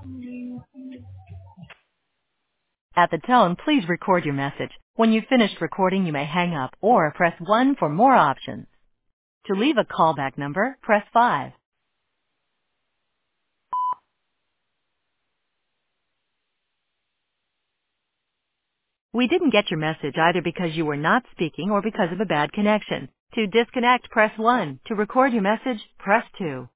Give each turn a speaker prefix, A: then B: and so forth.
A: At the tone, please record your message. When you've finished recording, you may hang up or press 1 for more options. To leave a callback number, press 5. We didn't get your message either because you were not speaking or because of a bad connection. To disconnect, press 1. To record your message, press 2.